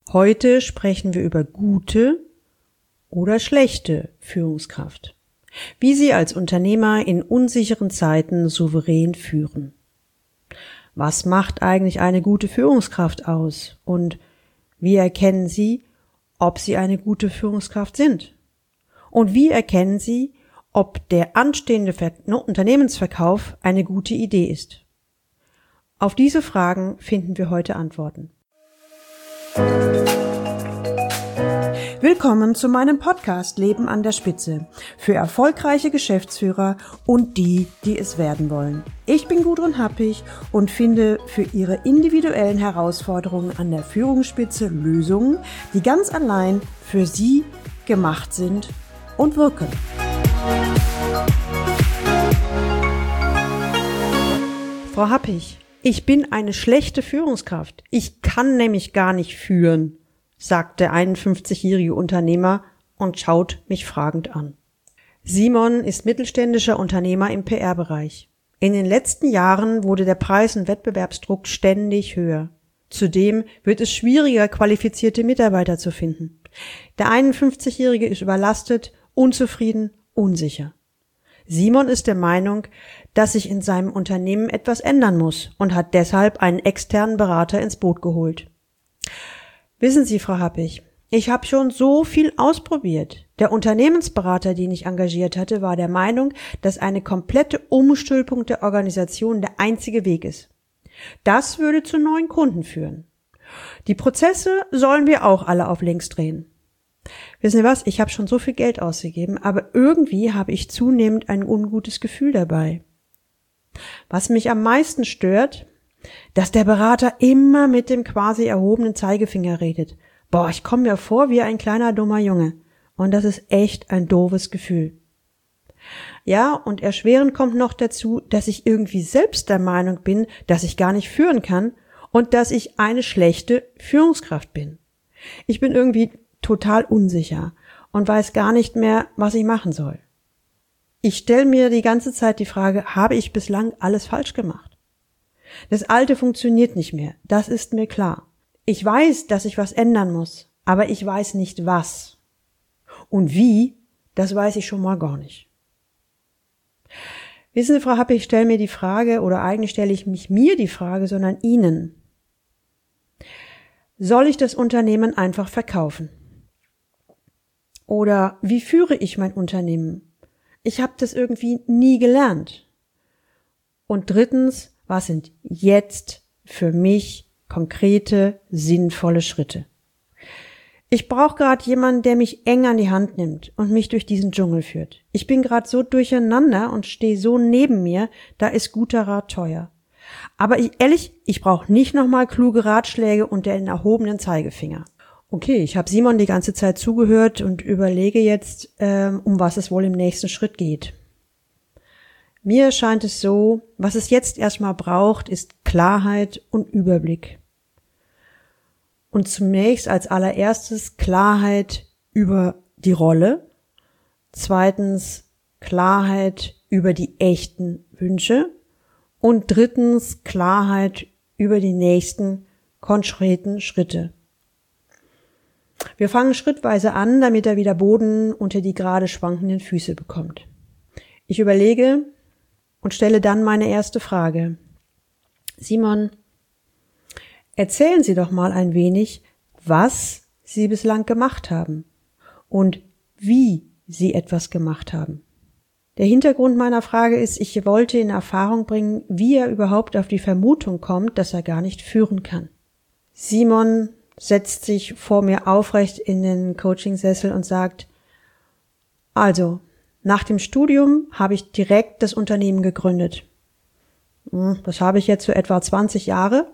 Heute sprechen wir über gute oder schlechte Führungskraft. Wie Sie als Unternehmer in unsicheren Zeiten souverän führen. Was macht eigentlich eine gute Führungskraft aus? Und wie erkennen Sie, ob Sie eine gute Führungskraft sind? Und wie erkennen Sie, ob der anstehende Unternehmensverkauf eine gute Idee ist? Auf diese Fragen finden wir heute Antworten. Willkommen zu meinem Podcast Leben an der Spitze für erfolgreiche Geschäftsführer und die, die es werden wollen. Ich bin Gudrun Happig und finde für Ihre individuellen Herausforderungen an der Führungsspitze Lösungen, die ganz allein für Sie gemacht sind und wirken. Frau Happig, ich bin eine schlechte Führungskraft. Ich kann nämlich gar nicht führen, sagt der 51-jährige Unternehmer und schaut mich fragend an. Simon ist mittelständischer Unternehmer im PR-Bereich. In den letzten Jahren wurde der Preis- und Wettbewerbsdruck ständig höher. Zudem wird es schwieriger, qualifizierte Mitarbeiter zu finden. Der 51-jährige ist überlastet, unzufrieden, unsicher. Simon ist der Meinung, dass sich in seinem Unternehmen etwas ändern muss und hat deshalb einen externen Berater ins Boot geholt. Wissen Sie, Frau Happig, ich habe schon so viel ausprobiert. Der Unternehmensberater, den ich engagiert hatte, war der Meinung, dass eine komplette Umstülpung der Organisation der einzige Weg ist. Das würde zu neuen Kunden führen. Die Prozesse sollen wir auch alle auf links drehen. Wissen Sie was, ich habe schon so viel Geld ausgegeben, aber irgendwie habe ich zunehmend ein ungutes Gefühl dabei. Was mich am meisten stört, dass der Berater immer mit dem quasi erhobenen Zeigefinger redet. Boah, ich komme mir vor wie ein kleiner dummer Junge. Und das ist echt ein doofes Gefühl. Ja, und erschwerend kommt noch dazu, dass ich irgendwie selbst der Meinung bin, dass ich gar nicht führen kann und dass ich eine schlechte Führungskraft bin. Ich bin irgendwie total unsicher und weiß gar nicht mehr, was ich machen soll. Ich stelle mir die ganze Zeit die Frage, habe ich bislang alles falsch gemacht? Das Alte funktioniert nicht mehr, das ist mir klar. Ich weiß, dass ich was ändern muss, aber ich weiß nicht was. Und wie, das weiß ich schon mal gar nicht. Wissen Sie, Frau Happig, ich stelle mir die Frage, oder eigentlich stelle ich mich mir die Frage, sondern Ihnen. Soll ich das Unternehmen einfach verkaufen? Oder wie führe ich mein Unternehmen? Ich habe das irgendwie nie gelernt. Und drittens, was sind jetzt für mich konkrete, sinnvolle Schritte? Ich brauche gerade jemanden, der mich eng an die Hand nimmt und mich durch diesen Dschungel führt. Ich bin gerade so durcheinander und stehe so neben mir, da ist guter Rat teuer. Aber ich brauche nicht nochmal kluge Ratschläge und den erhobenen Zeigefinger. Okay, ich habe Simon die ganze Zeit zugehört und überlege jetzt, um was es wohl im nächsten Schritt geht. Mir scheint es so, was es jetzt erstmal braucht, ist Klarheit und Überblick. Und zunächst als allererstes Klarheit über die Rolle. Zweitens Klarheit über die echten Wünsche. Und drittens Klarheit über die nächsten konkreten Schritte. Wir fangen schrittweise an, damit er wieder Boden unter die gerade schwankenden Füße bekommt. Ich überlege und stelle dann meine erste Frage. Simon, erzählen Sie doch mal ein wenig, was Sie bislang gemacht haben und wie Sie etwas gemacht haben. Der Hintergrund meiner Frage ist, ich wollte in Erfahrung bringen, wie er überhaupt auf die Vermutung kommt, dass er gar nicht führen kann. Simon setzt sich vor mir aufrecht in den Coachingsessel und sagt, also, nach dem Studium habe ich direkt das Unternehmen gegründet. Das habe ich jetzt für etwa 20 Jahre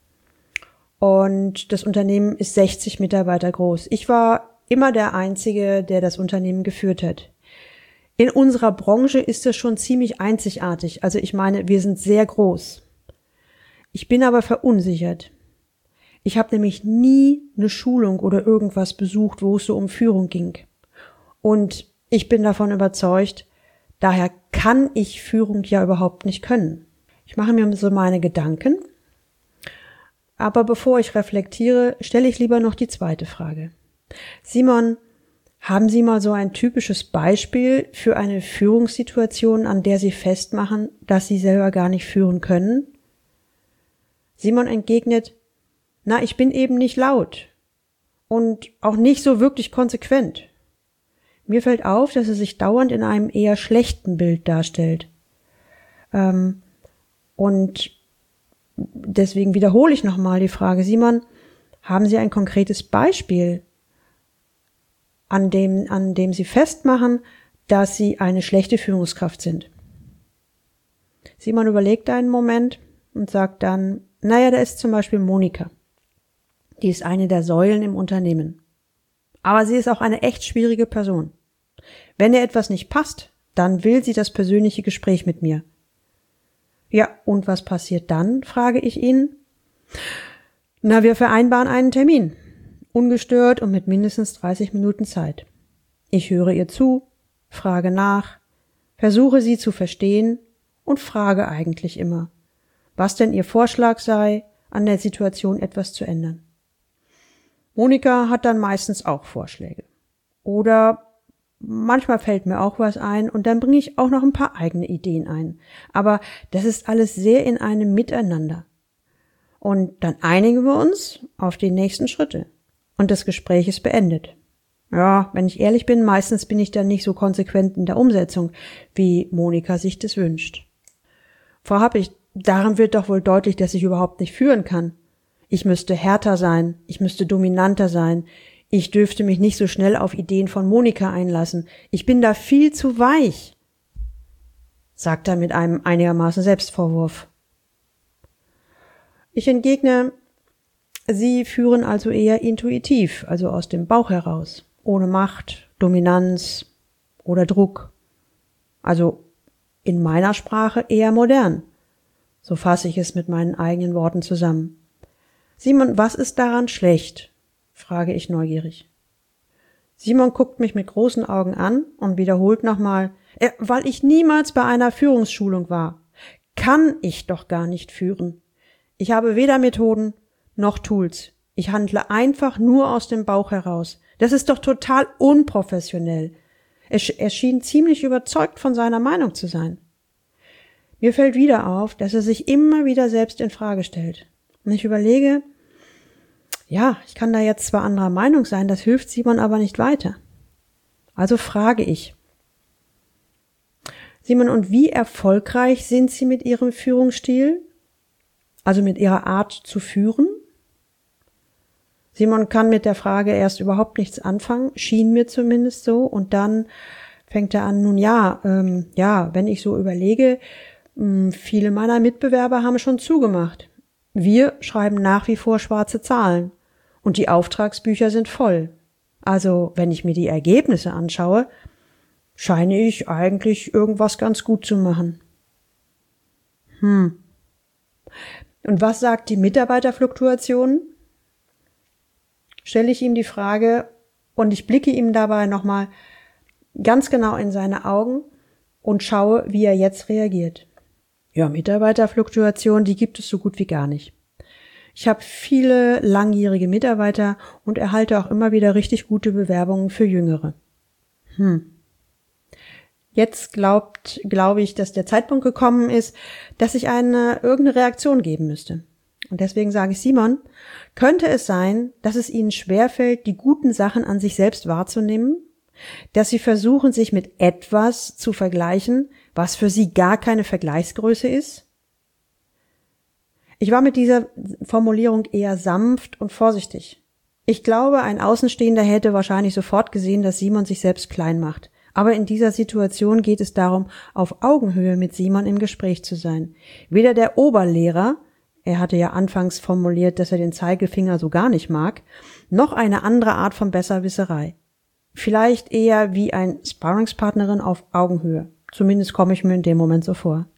und das Unternehmen ist 60 Mitarbeiter groß. Ich war immer der Einzige, der das Unternehmen geführt hat. In unserer Branche ist das schon ziemlich einzigartig. Also ich meine, wir sind sehr groß. Ich bin aber verunsichert. Ich habe nämlich nie eine Schulung oder irgendwas besucht, wo es so um Führung ging. Und ich bin davon überzeugt, daher kann ich Führung ja überhaupt nicht können. Ich mache mir so meine Gedanken Aber bevor ich reflektiere, stelle ich lieber noch die zweite Frage. Simon, haben Sie mal so ein typisches Beispiel für eine Führungssituation, an der Sie festmachen, dass Sie selber gar nicht führen können? Simon entgegnet, na, ich bin eben nicht laut und auch nicht so wirklich konsequent. Mir fällt auf, dass er sich dauernd in einem eher schlechten Bild darstellt. Und deswegen wiederhole ich nochmal die Frage, Simon, haben Sie ein konkretes Beispiel, an dem Sie festmachen, dass Sie eine schlechte Führungskraft sind? Simon überlegt einen Moment und sagt dann, naja, da ist zum Beispiel Monika. Die ist eine der Säulen im Unternehmen. Aber sie ist auch eine echt schwierige Person. Wenn ihr etwas nicht passt, dann will sie das persönliche Gespräch mit mir. Ja, und was passiert dann, frage ich ihn. Na, wir vereinbaren einen Termin. Ungestört und mit mindestens 30 Minuten Zeit. Ich höre ihr zu, frage nach, versuche sie zu verstehen und frage eigentlich immer, was denn ihr Vorschlag sei, an der Situation etwas zu ändern. Monika hat dann meistens auch Vorschläge. Oder manchmal fällt mir auch was ein und dann bringe ich auch noch ein paar eigene Ideen ein. Aber das ist alles sehr in einem Miteinander. Und dann einigen wir uns auf die nächsten Schritte. Und das Gespräch ist beendet. Ja, wenn ich ehrlich bin, meistens bin ich dann nicht so konsequent in der Umsetzung, wie Monika sich das wünscht. Frau Happig, daran wird doch wohl deutlich, dass ich überhaupt nicht führen kann. Ich müsste härter sein, ich müsste dominanter sein, ich dürfte mich nicht so schnell auf Ideen von Monika einlassen. Ich bin da viel zu weich, sagt er mit einem einigermaßen Selbstvorwurf. Ich entgegne, Sie führen also eher intuitiv, also aus dem Bauch heraus, ohne Macht, Dominanz oder Druck. Also in meiner Sprache eher modern. So fasse ich es mit meinen eigenen Worten zusammen. Simon, was ist daran schlecht? Frage ich neugierig. Simon guckt mich mit großen Augen an und wiederholt nochmal, weil ich niemals bei einer Führungsschulung war, kann ich doch gar nicht führen. Ich habe weder Methoden noch Tools. Ich handle einfach nur aus dem Bauch heraus. Das ist doch total unprofessionell. Er schien ziemlich überzeugt von seiner Meinung zu sein. Mir fällt wieder auf, dass er sich immer wieder selbst in Frage stellt. Und ich überlege, ja, ich kann da jetzt zwar anderer Meinung sein, das hilft Simon aber nicht weiter. Also frage ich. Simon, und wie erfolgreich sind Sie mit Ihrem Führungsstil? Also mit Ihrer Art zu führen? Simon kann mit der Frage erst überhaupt nichts anfangen, schien mir zumindest so, und dann fängt er an, nun ja, wenn ich so überlege, viele meiner Mitbewerber haben schon zugemacht. Wir schreiben nach wie vor schwarze Zahlen und die Auftragsbücher sind voll. Also, wenn ich mir die Ergebnisse anschaue, scheine ich eigentlich irgendwas ganz gut zu machen. Und was sagt die Mitarbeiterfluktuation? Stelle ich ihm die Frage und ich blicke ihm dabei nochmal ganz genau in seine Augen und schaue, wie er jetzt reagiert. Ja, Mitarbeiterfluktuation, die gibt es so gut wie gar nicht. Ich habe viele langjährige Mitarbeiter und erhalte auch immer wieder richtig gute Bewerbungen für Jüngere. Jetzt glaube ich, dass der Zeitpunkt gekommen ist, dass ich irgendeine Reaktion geben müsste. Und deswegen sage ich, Simon, könnte es sein, dass es Ihnen schwerfällt, die guten Sachen an sich selbst wahrzunehmen? Dass Sie versuchen, sich mit etwas zu vergleichen, was für Sie gar keine Vergleichsgröße ist? Ich war mit dieser Formulierung eher sanft und vorsichtig. Ich glaube, ein Außenstehender hätte wahrscheinlich sofort gesehen, dass Simon sich selbst klein macht. Aber in dieser Situation geht es darum, auf Augenhöhe mit Simon im Gespräch zu sein. Weder der Oberlehrer, er hatte ja anfangs formuliert, dass er den Zeigefinger so gar nicht mag, noch eine andere Art von Besserwisserei. Vielleicht eher wie ein Sparringspartnerin auf Augenhöhe. Zumindest komme ich mir in dem Moment so vor.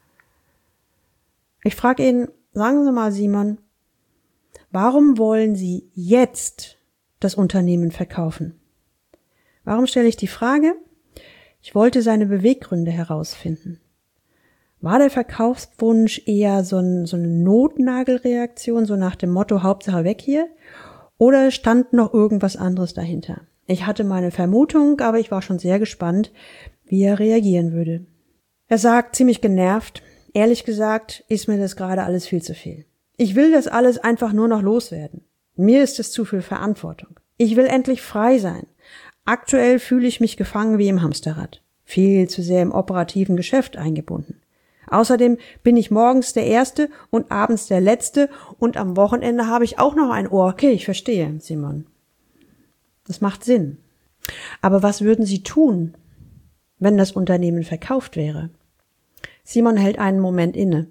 Ich frage ihn, sagen Sie mal, Simon, warum wollen Sie jetzt das Unternehmen verkaufen? Warum stelle ich die Frage? Ich wollte seine Beweggründe herausfinden. War der Verkaufswunsch eher so eine Notnagelreaktion, so nach dem Motto Hauptsache weg hier? Oder stand noch irgendwas anderes dahinter? Ich hatte meine Vermutung, aber ich war schon sehr gespannt, wie er reagieren würde. Er sagt ziemlich genervt, ehrlich gesagt ist mir das gerade alles viel zu viel. Ich will das alles einfach nur noch loswerden. Mir ist es zu viel Verantwortung. Ich will endlich frei sein. Aktuell fühle ich mich gefangen wie im Hamsterrad. Viel zu sehr im operativen Geschäft eingebunden. Außerdem bin ich morgens der Erste und abends der Letzte und am Wochenende habe ich auch noch ein Ohr. Okay, ich verstehe, Simon. Das macht Sinn. Aber was würden Sie tun, wenn das Unternehmen verkauft wäre? Simon hält einen Moment inne.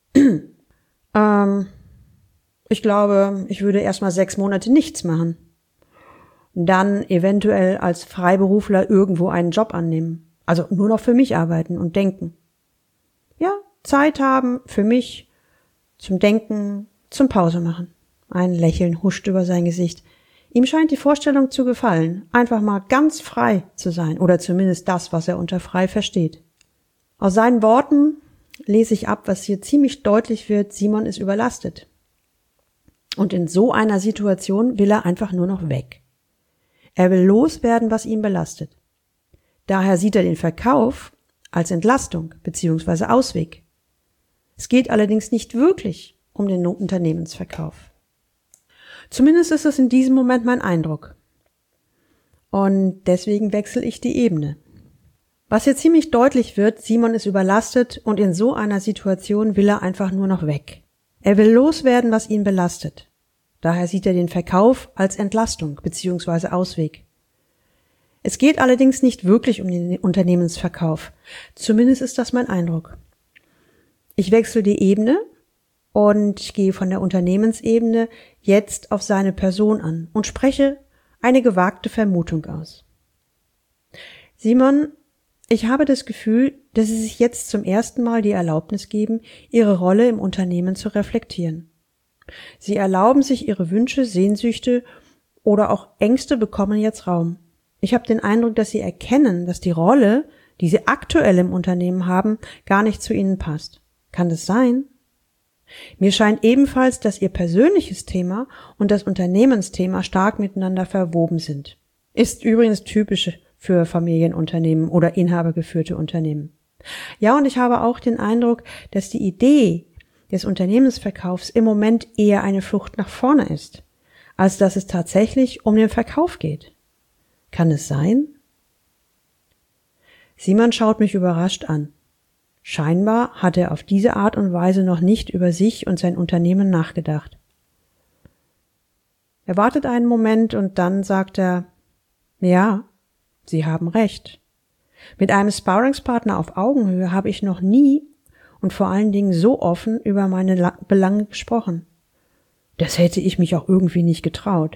Ich glaube, ich würde erstmal 6 Monate nichts machen. Dann eventuell als Freiberufler irgendwo einen Job annehmen. Also nur noch für mich arbeiten und denken. Ja, Zeit haben für mich, zum Denken, zum Pause machen. Ein Lächeln huscht über sein Gesicht. Ihm scheint die Vorstellung zu gefallen, einfach mal ganz frei zu sein, oder zumindest das, was er unter frei versteht. Aus seinen Worten lese ich ab, was hier ziemlich deutlich wird, Simon ist überlastet. Und in so einer Situation will er einfach nur noch weg. Er will loswerden, was ihn belastet. Daher sieht er den Verkauf als Entlastung bzw. Ausweg. Es geht allerdings nicht wirklich um den Unternehmensverkauf. Zumindest ist es in diesem Moment mein Eindruck. Und deswegen wechsle ich die Ebene. Was hier ziemlich deutlich wird, Simon ist überlastet und in so einer Situation will er einfach nur noch weg. Er will loswerden, was ihn belastet. Daher sieht er den Verkauf als Entlastung bzw. Ausweg. Es geht allerdings nicht wirklich um den Unternehmensverkauf. Zumindest ist das mein Eindruck. Ich wechsle die Ebene und ich gehe von der Unternehmensebene jetzt auf seine Person an und spreche eine gewagte Vermutung aus. Simon, ich habe das Gefühl, dass Sie sich jetzt zum ersten Mal die Erlaubnis geben, Ihre Rolle im Unternehmen zu reflektieren. Sie erlauben sich Ihre Wünsche, Sehnsüchte oder auch Ängste bekommen jetzt Raum. Ich habe den Eindruck, dass Sie erkennen, dass die Rolle, die Sie aktuell im Unternehmen haben, gar nicht zu Ihnen passt. Kann das sein? Mir scheint ebenfalls, dass Ihr persönliches Thema und das Unternehmensthema stark miteinander verwoben sind. Ist übrigens typisch für Familienunternehmen oder inhabergeführte Unternehmen. Ja, und ich habe auch den Eindruck, dass die Idee des Unternehmensverkaufs im Moment eher eine Flucht nach vorne ist, als dass es tatsächlich um den Verkauf geht. Kann es sein? Simon schaut mich überrascht an. Scheinbar hat er auf diese Art und Weise noch nicht über sich und sein Unternehmen nachgedacht. Er wartet einen Moment und dann sagt er, ja, Sie haben recht. Mit einem Sparringspartner auf Augenhöhe habe ich noch nie und vor allen Dingen so offen über meine Belange gesprochen. Das hätte ich mich auch irgendwie nicht getraut.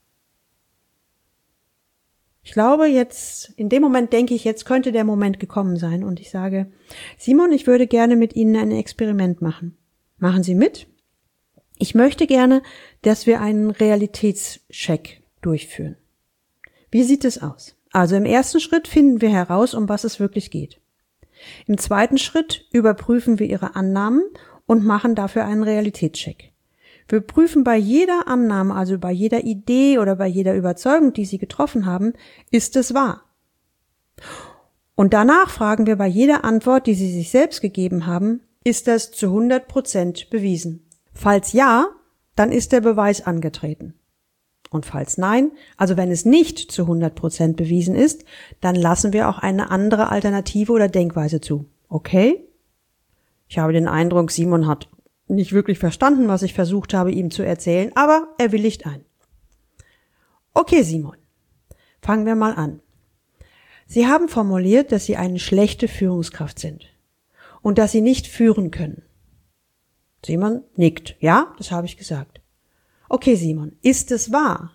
Ich glaube jetzt, in dem Moment denke ich, jetzt könnte der Moment gekommen sein und ich sage, Simon, ich würde gerne mit Ihnen ein Experiment machen. Machen Sie mit? Ich möchte gerne, dass wir einen Realitätscheck durchführen. Wie sieht es aus? Also im ersten Schritt finden wir heraus, um was es wirklich geht. Im zweiten Schritt überprüfen wir Ihre Annahmen und machen dafür einen Realitätscheck. Wir prüfen bei jeder Annahme, also bei jeder Idee oder bei jeder Überzeugung, die Sie getroffen haben, ist es wahr? Und danach fragen wir bei jeder Antwort, die Sie sich selbst gegeben haben, ist das zu 100% bewiesen? Falls ja, dann ist der Beweis angetreten. Und falls nein, also wenn es nicht zu 100% bewiesen ist, dann lassen wir auch eine andere Alternative oder Denkweise zu. Okay? Ich habe den Eindruck, Simon hat nicht wirklich verstanden, was ich versucht habe, ihm zu erzählen, aber er willigt ein. Okay, Simon, fangen wir mal an. Sie haben formuliert, dass Sie eine schlechte Führungskraft sind und dass Sie nicht führen können. Simon nickt. Ja, das habe ich gesagt. Okay, Simon, ist es wahr?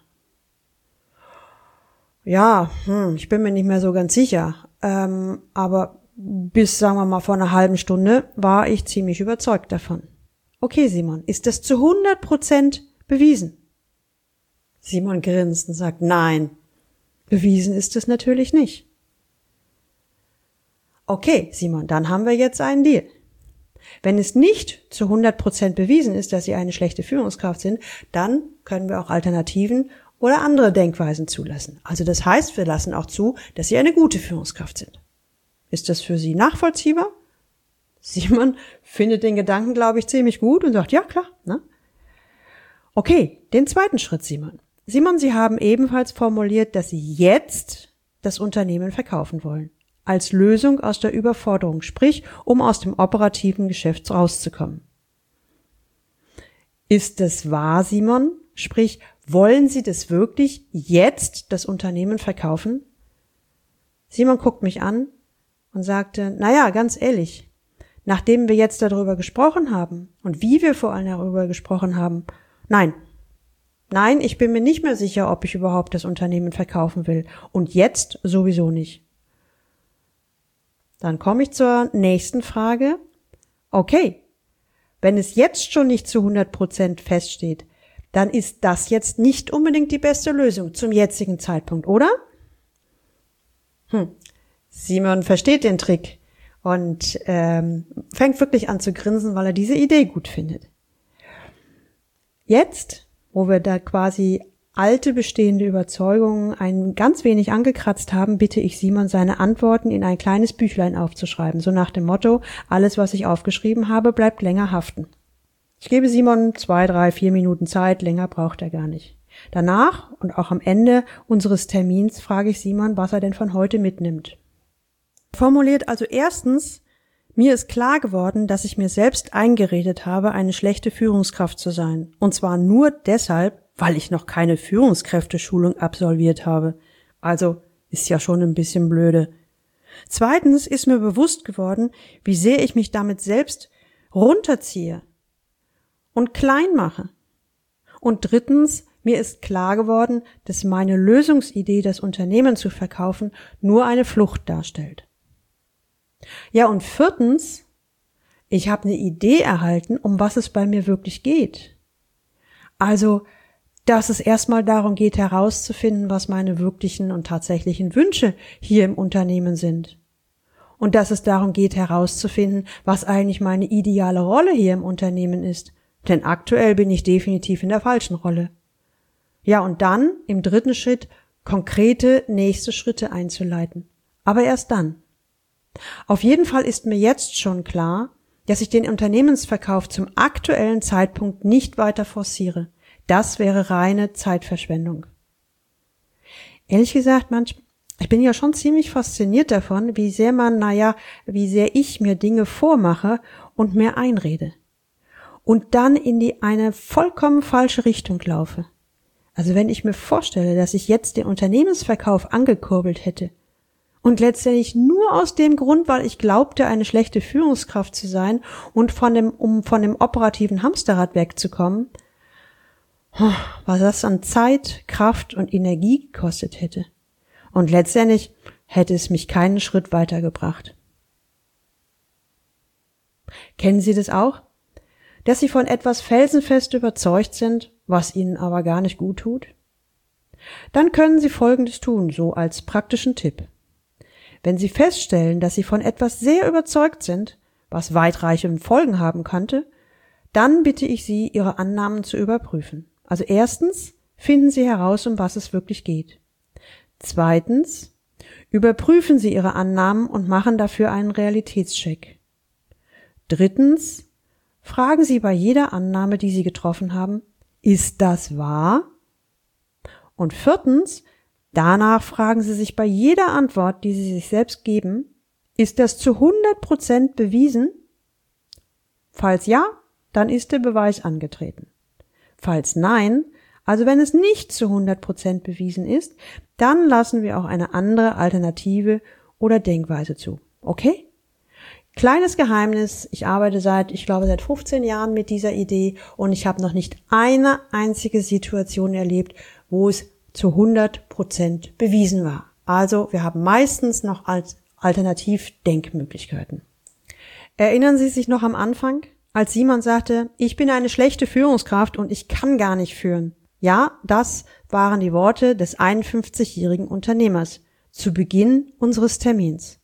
Ja, ich bin mir nicht mehr so ganz sicher, aber bis, sagen wir mal, vor einer halben Stunde war ich ziemlich überzeugt davon. Okay, Simon, ist das zu 100% bewiesen? Simon grinst und sagt, nein, bewiesen ist es natürlich nicht. Okay, Simon, dann haben wir jetzt einen Deal. Wenn es nicht zu 100% bewiesen ist, dass Sie eine schlechte Führungskraft sind, dann können wir auch Alternativen oder andere Denkweisen zulassen. Also das heißt, wir lassen auch zu, dass Sie eine gute Führungskraft sind. Ist das für Sie nachvollziehbar? Simon findet den Gedanken, glaube ich, ziemlich gut und sagt, ja klar, ne? Okay, den zweiten Schritt, Simon. Simon, Sie haben ebenfalls formuliert, dass Sie jetzt das Unternehmen verkaufen wollen. Als Lösung aus der Überforderung, sprich, um aus dem operativen Geschäft rauszukommen. Ist das wahr, Simon? Sprich, wollen Sie das wirklich jetzt das Unternehmen verkaufen? Simon guckt mich an und sagte, naja, ganz ehrlich, nachdem wir jetzt darüber gesprochen haben und wie wir vor allem darüber gesprochen haben, nein, ich bin mir nicht mehr sicher, ob ich überhaupt das Unternehmen verkaufen will und jetzt sowieso nicht. Dann komme ich zur nächsten Frage. Okay, wenn es jetzt schon nicht zu 100% feststeht, dann ist das jetzt nicht unbedingt die beste Lösung zum jetzigen Zeitpunkt, oder? Simon versteht den Trick und fängt wirklich an zu grinsen, weil er diese Idee gut findet. Jetzt, wo wir da quasi alte bestehende Überzeugungen ein ganz wenig angekratzt haben, bitte ich Simon, seine Antworten in ein kleines Büchlein aufzuschreiben, so nach dem Motto, alles, was ich aufgeschrieben habe, bleibt länger haften. Ich gebe Simon 2, 3, 4 Minuten Zeit, länger braucht er gar nicht. Danach und auch am Ende unseres Termins frage ich Simon, was er denn von heute mitnimmt. Formuliert also erstens, mir ist klar geworden, dass ich mir selbst eingeredet habe, eine schlechte Führungskraft zu sein. Und zwar nur deshalb, weil ich noch keine Führungskräfteschulung absolviert habe. Also ist ja schon ein bisschen blöde. Zweitens ist mir bewusst geworden, wie sehr ich mich damit selbst runterziehe und klein mache. Und drittens, mir ist klar geworden, dass meine Lösungsidee, das Unternehmen zu verkaufen, nur eine Flucht darstellt. Ja, und viertens, ich habe eine Idee erhalten, um was es bei mir wirklich geht. Also, dass es erstmal darum geht, herauszufinden, was meine wirklichen und tatsächlichen Wünsche hier im Unternehmen sind. Und dass es darum geht, herauszufinden, was eigentlich meine ideale Rolle hier im Unternehmen ist. Denn aktuell bin ich definitiv in der falschen Rolle. Ja, und dann im dritten Schritt konkrete nächste Schritte einzuleiten. Aber erst dann. Auf jeden Fall ist mir jetzt schon klar, dass ich den Unternehmensverkauf zum aktuellen Zeitpunkt nicht weiter forciere. Das wäre reine Zeitverschwendung. Ehrlich gesagt, ich bin ja schon ziemlich fasziniert davon, wie sehr ich mir Dinge vormache und mir einrede. Und dann in eine vollkommen falsche Richtung laufe. Also wenn ich mir vorstelle, dass ich jetzt den Unternehmensverkauf angekurbelt hätte und letztendlich nur aus dem Grund, weil ich glaubte, eine schlechte Führungskraft zu sein und um von dem operativen Hamsterrad wegzukommen, was das an Zeit, Kraft und Energie gekostet hätte. Und letztendlich hätte es mich keinen Schritt weitergebracht. Kennen Sie das auch? Dass Sie von etwas felsenfest überzeugt sind, was Ihnen aber gar nicht gut tut? Dann können Sie Folgendes tun, so als praktischen Tipp. Wenn Sie feststellen, dass Sie von etwas sehr überzeugt sind, was weitreichende Folgen haben könnte, dann bitte ich Sie, Ihre Annahmen zu überprüfen. Also erstens, finden Sie heraus, um was es wirklich geht. Zweitens, überprüfen Sie Ihre Annahmen und machen dafür einen Realitätscheck. Drittens, fragen Sie bei jeder Annahme, die Sie getroffen haben, ist das wahr? Und viertens, danach fragen Sie sich bei jeder Antwort, die Sie sich selbst geben, ist das zu 100% bewiesen? Falls ja, dann ist der Beweis angetreten. Falls nein, also wenn es nicht zu 100% bewiesen ist, dann lassen wir auch eine andere Alternative oder Denkweise zu. Okay? Kleines Geheimnis, ich arbeite seit 15 Jahren mit dieser Idee und ich habe noch nicht eine einzige Situation erlebt, wo es zu 100% bewiesen war. Also wir haben meistens noch als Alternativdenkmöglichkeiten. Erinnern Sie sich noch am Anfang, als Simon sagte, ich bin eine schlechte Führungskraft und ich kann gar nicht führen? Ja, das waren die Worte des 51-jährigen Unternehmers zu Beginn unseres Termins.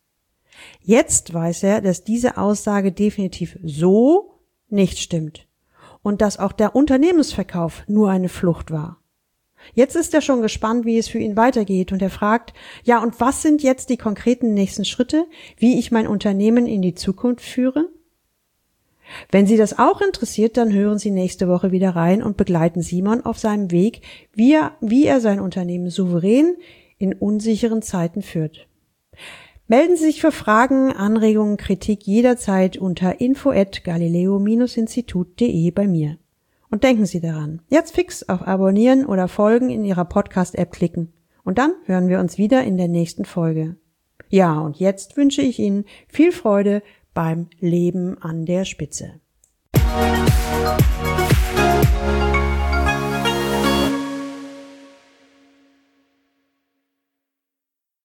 Jetzt weiß er, dass diese Aussage definitiv so nicht stimmt und dass auch der Unternehmensverkauf nur eine Flucht war. Jetzt ist er schon gespannt, wie es für ihn weitergeht und er fragt, ja, und was sind jetzt die konkreten nächsten Schritte, wie ich mein Unternehmen in die Zukunft führe? Wenn Sie das auch interessiert, dann hören Sie nächste Woche wieder rein und begleiten Simon auf seinem Weg, wie er sein Unternehmen souverän in unsicheren Zeiten führt. Melden Sie sich für Fragen, Anregungen, Kritik jederzeit unter info@galileo-institut.de bei mir. Und denken Sie daran, jetzt fix auf Abonnieren oder Folgen in Ihrer Podcast-App klicken. Und dann hören wir uns wieder in der nächsten Folge. Ja, und jetzt wünsche ich Ihnen viel Freude beim Leben an der Spitze.